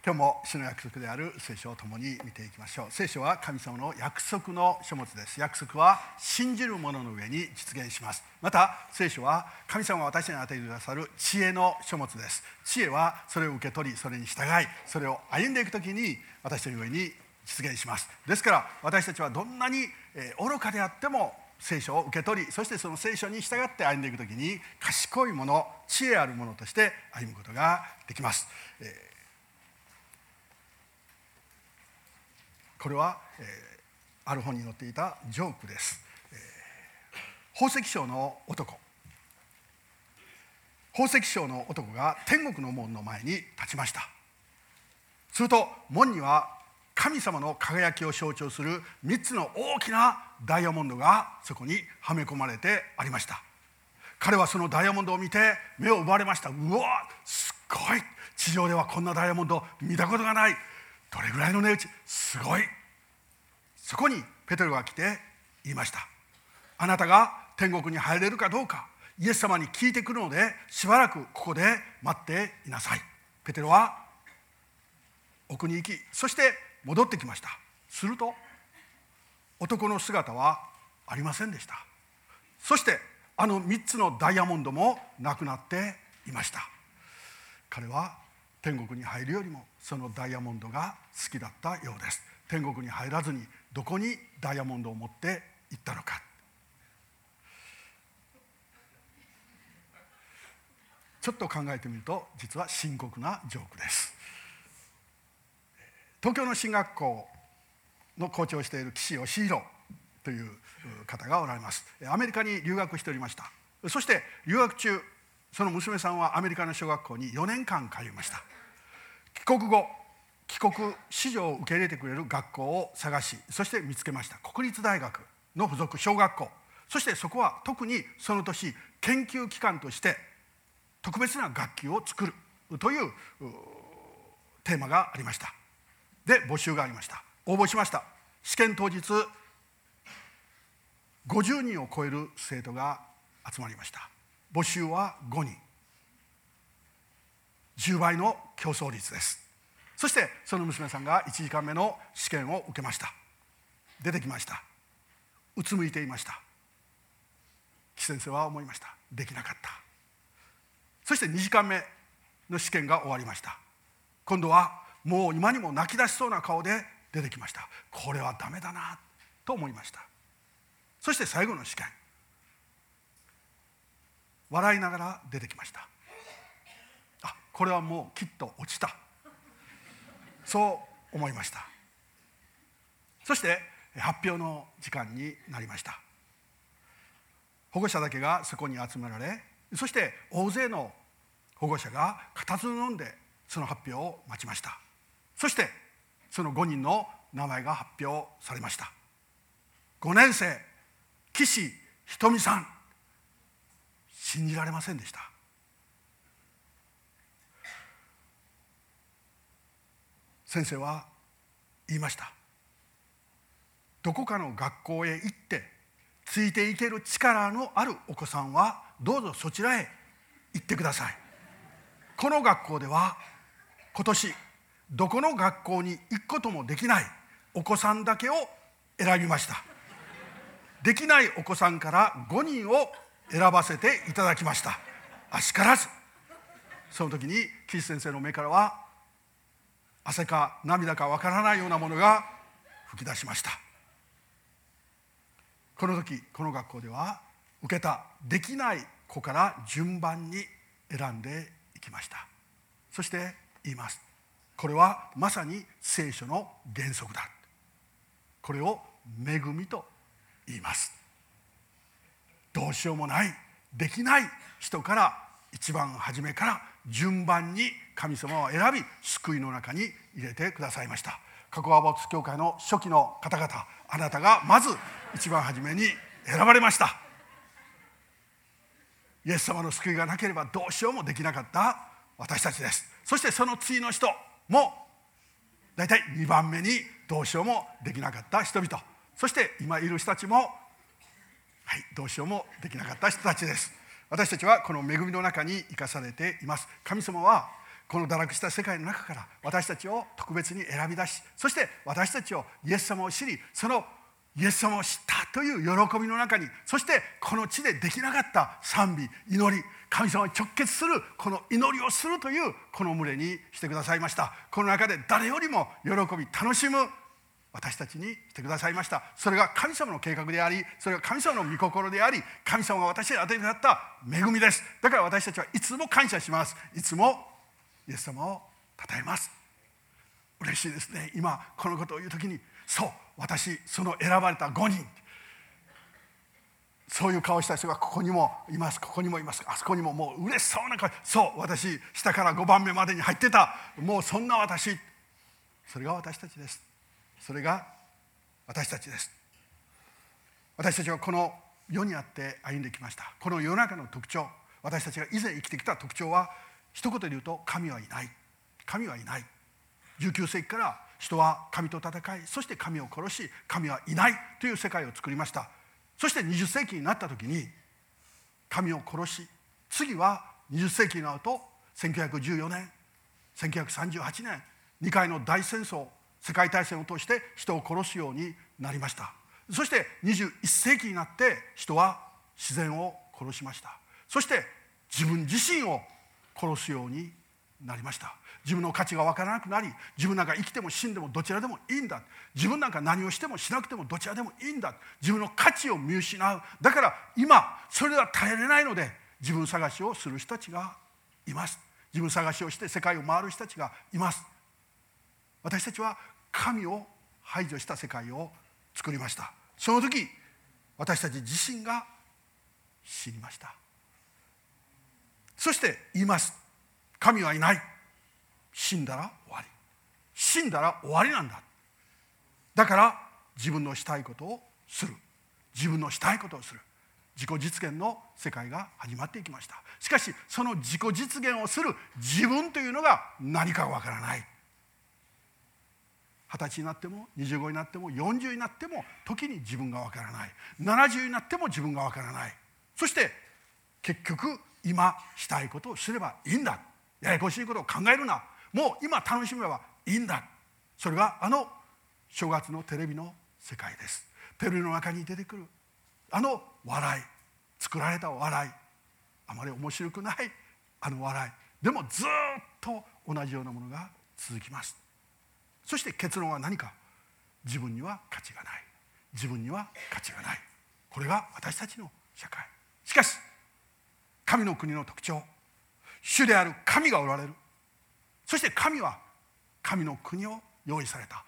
今日も主の約束である聖書を共に見ていきましょう。聖書は神様の約束の書物です。約束は信じる者の上に実現します。また聖書は神様が私に与えてくださる知恵の書物です。知恵はそれを受け取り、それに従い、それを歩んでいくときに私たちの上に実現します。ですから私たちはどんなに愚かであっても聖書を受け取り、そしてその聖書に従って歩んでいくときに賢いもの、知恵あるものとして歩むことができます。これは、ある本に載っていたジョークです。宝石商の男が天国の門の前に立ちました。すると門には神様の輝きを象徴する3つの大きなダイヤモンドがそこにはめ込まれてありました。彼はそのダイヤモンドを見て目を奪われました。うわ、すごい、地上ではこんなダイヤモンド見たことがない、どれぐらいの値打ち、すごい。そこにペテロが来て言いました。あなたが天国に入れるかどうかイエス様に聞いてくるので、しばらくここで待っていなさい。ペテロは奥に行き、そして戻ってきました。すると男の姿はありませんでした。そしてあの3つのダイヤモンドもなくなっていました。彼は天国に入るよりもそのダイヤモンドが好きだったようです。天国に入らずにどこにダイヤモンドを持って行ったのか。ちょっと考えてみると実は深刻なジョークです。東京の進学校の校長をしている岸義弘という方がおられます。アメリカに留学しておりました。そして留学中、その娘さんはアメリカの小学校に4年間通いました。帰国後、帰国子女を受け入れてくれる学校を探し、そして見つけました。国立大学の附属小学校。そしてそこは特にその年研究機関として特別な学級を作るというテーマがありました。で、募集がありました。応募しました。試験当日50人を超える生徒が集まりました。募集は5人、10倍の競争率です。そしてその娘さんが1時間目の試験を受けました。出てきました。うつむいていました。岸先生は思いました。できなかった。そして2時間目の試験が終わりました。今度はもう今にも泣き出しそうな顔で出てきました。これはダメだなと思いました。そして最後の試験、笑いながら出てきました。あ、これはもうきっと落ちた、そう思いました。そして発表の時間になりました。保護者だけがそこに集められ、そして大勢の保護者が固唾を飲んでその発表を待ちました。そしてその5人の名前が発表されました。5年生岸ひとみさん。信じられませんでした。先生は言いました。どこかの学校へ行ってついていける力のあるお子さんはどうぞそちらへ行ってください。この学校では今年どこの学校に行くこともできないお子さんだけを選びました。できないお子さんから5人を選ばせていただきました。あしからず。その時に岸先生の目からは汗か涙かわからないようなものが吹き出しました。この時この学校では受けたできない子から順番に選んでいきました。そして言います。これはまさに聖書の原則だ。これを恵みと言います。どうしようもない、できない人から一番初めから順番に神様を選び救いの中に入れてくださいました。加古川牧師教会の初期の方々、あなたがまず一番初めに選ばれました。イエス様の救いがなければどうしようもできなかった私たちです。そしてその次の人もだいたい2番目にどうしようもできなかった人々、そして今いる人たちもどうしようもできなかった人たちです。私たちはこの恵みの中に生かされています。神様はこの堕落した世界の中から私たちを特別に選び出し、そして私たちをイエス様を知り、そのイエス様を知ったという喜びの中に、そしてこの地でできなかった賛美、祈り、神様に直結するこの祈りをするというこの群れにしてくださいました。この中で誰よりも喜び楽しむ私たちにしてくださいました。それが神様の計画であり、それが神様の御心であり、神様が私に与えてくださった恵みです。だから私たちはいつも感謝します。いつもイエス様を称えます。嬉しいですね。今このことを言うときに、そう、私その選ばれた5人、そういう顔した人がここにもいます、ここにもいます、あそこにも、もう嬉しそうな顔、そう、私下から5番目までに入ってた、もうそんな私、それが私たちです。それが私たちです。私たちはこの世にあって歩んできました。この世の中の特徴、私たちが以前生きてきた特徴は一言で言うと、神はいない、神はいない。19世紀から人は神と戦い、そして神を殺し、神はいないという世界を作りました。そして20世紀になった時に神を殺し、次は20世紀になると1914年1938年2回の大戦争、世界大戦を通して人を殺すようになりました。そして21世紀になって人は自然を殺しました。そして自分自身を殺すようになりました。自分の価値が分からなくなり、自分なんか生きても死んでもどちらでもいいんだ、自分なんか何をしてもしなくてもどちらでもいいんだ、自分の価値を見失う。だから今それでは耐えれないので自分探しをする人たちがいます。自分探しをして世界を回る人たちがいます。私たちは神を排除した世界を作りました。その時私たち自身が死にました。そして言います。神はいない。死んだら終わり。死んだら終わりなんだ。だから自分のしたいことをする。自分のしたいことをする。自己実現の世界が始まっていきました。しかしその自己実現をする自分というのが何かわからない。20歳になっても25になっても40になっても時に自分がわからない。70になっても自分がわからない。そして結局今したいことをすればいいんだ。ややこしいことを考えるな。もう今楽しめばいいんだ。それが正月のテレビの世界です。テレビの中に出てくる笑い、作られた笑い、あまり面白くない笑いでもずっと同じようなものが続きます。そして結論は何か。自分には価値がない。自分には価値がない。これが私たちの社会。しかし神の国の特徴、主である神がおられる。そして神は神の国を用意された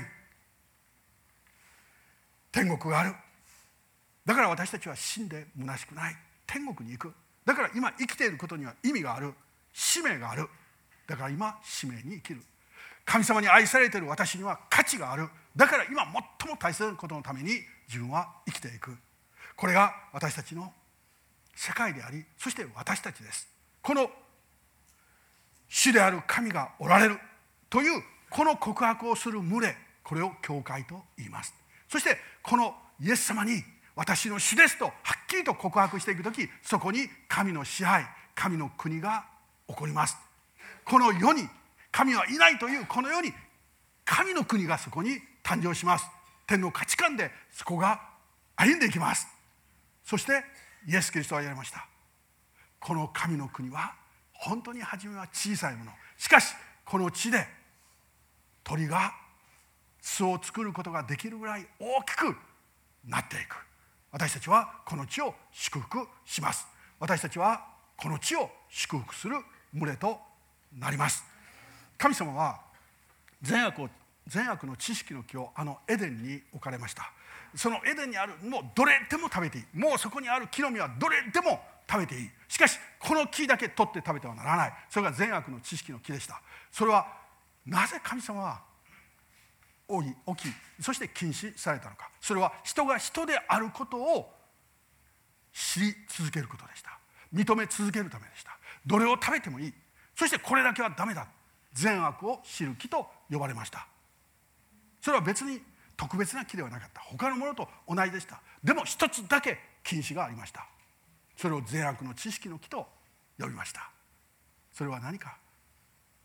天国がある。だから私たちは死んで虚しくない。天国に行く。だから今生きていることには意味がある。使命がある。だから今使命に生きる。神様に愛されている私には価値がある。だから今最も大切なことのために自分は生きていく。これが私たちの世界であり、そして私たちです。この主である神がおられるというこの告白をする群れ、これを教会と言います。そしてこのイエス様に私の主ですとはっきりと告白していくとき、そこに神の支配、神の国が起こります。この世に神はいないというこの世に神の国がそこに誕生します。天の価値観でそこが歩んでいきます。そしてイエス・キリストは言われました。この神の国は本当に初めは小さいもの。しかしこの地で鳥が巣を作ることができるぐらい大きくなっていく。私たちはこの地を祝福します。私たちはこの地を祝福する群れとなります。神様は善悪の知識の木をエデンに置かれました。そのエデンにあるもうどれでも食べていい。もうそこにある木の実はどれでも食べていい。しかしこの木だけ取って食べてはならない。それが善悪の知識の木でした。それはなぜ神様は置き、そして禁止されたのか。それは人が人であることを知り続けることでした。認め続けるためでした。どれを食べてもいい。そしてこれだけはダメだ。善悪を知る木と呼ばれました。それは別に特別な木ではなかった。他のものと同じでした。でも一つだけ禁止がありました。それを善悪の知識の木と呼びました。それは何か。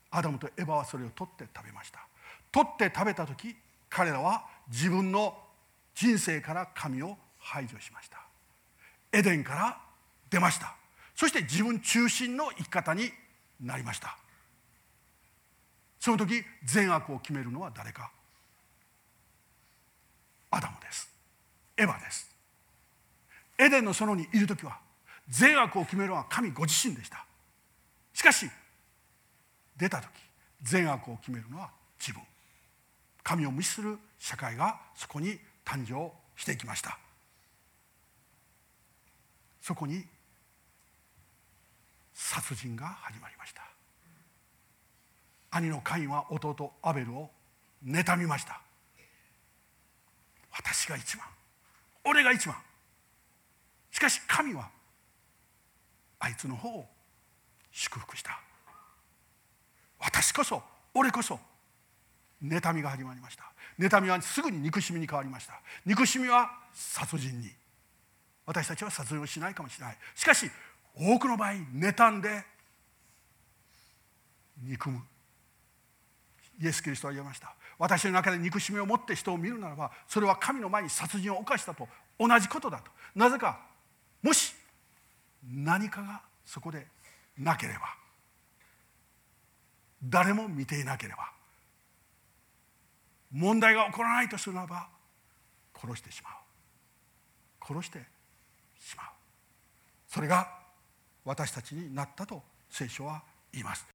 アダムとエバはそれを取って食べました。取って食べた時、彼らは自分の人生から神を排除しました。エデンから出ました。そして自分中心の生き方になりました。その時善悪を決めるのは誰か。アダムです。エバです。エデンの園にいる時は善悪を決めるのは神ご自身でした。しかし出た時、善悪を決めるのは自分。神を無視する社会がそこに誕生していきました。そこに殺人が始まりました。兄のカインは弟アベルを妬みました。私が一番、俺が一番。しかし神はあいつの方を祝福した。私こそ、俺こそ。妬みが始まりました。妬みはすぐに憎しみに変わりました。憎しみは殺人に。私たちは殺人をしないかもしれない。しかし多くの場合、妬んで憎む。イエス・キリストは言いました。私の中で憎しみを持って人を見るならば、それは神の前に殺人を犯したと同じことだと。なぜか、もし何かがそこでなければ、誰も見ていなければ、問題が起こらないとするならば、殺してしまう。殺してしまう。それが私たちになったと聖書は言います。